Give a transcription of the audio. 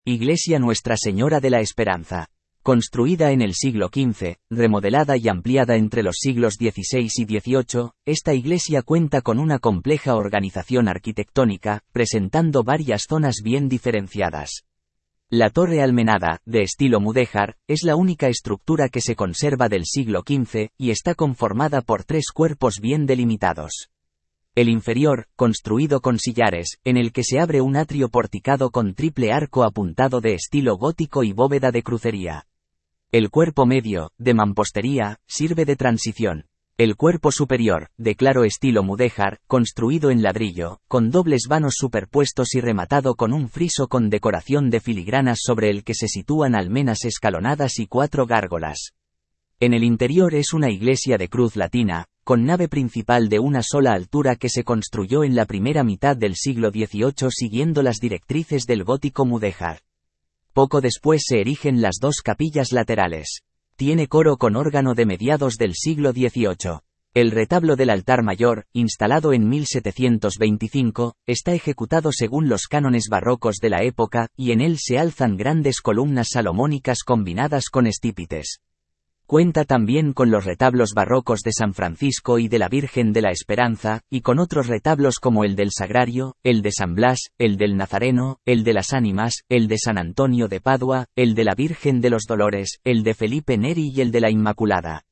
Iglesia Nuestra Señora de la Esperanza. Construida en el siglo XV, remodelada y ampliada entre los siglos XVI y XVIII, esta iglesia cuenta con una compleja organización arquitectónica, presentando varias zonas bien diferenciadas. La torre almenada, de estilo mudéjar, es la única estructura que se conserva del siglo XV, y está conformada por 3 cuerpos bien delimitados. El inferior, construido con sillares, en el que se abre un atrio porticado con triple arco apuntado de estilo gótico y bóveda de crucería. El cuerpo medio, de mampostería, sirve de transición. El cuerpo superior, de claro estilo mudéjar, construido en ladrillo, con dobles vanos superpuestos y rematado con un friso con decoración de filigranas sobre el que se sitúan almenas escalonadas y 4 gárgolas. En el interior es una iglesia de cruz latina, con nave principal de una sola altura que se construyó en la primera mitad del siglo XVIII siguiendo las directrices del gótico mudéjar. Poco después se erigen las 2 capillas laterales. Tiene coro con órgano de mediados del siglo XVIII. El retablo del altar mayor, instalado en 1725, está ejecutado según los cánones barrocos de la época, y en él se alzan grandes columnas salomónicas combinadas con estípites. Cuenta también con los retablos barrocos de San Francisco y de la Virgen de la Esperanza, y con otros retablos como el del Sagrario, el de San Blas, el del Nazareno, el de las Ánimas, el de San Antonio de Padua, el de la Virgen de los Dolores, el de Felipe Neri y el de la Inmaculada.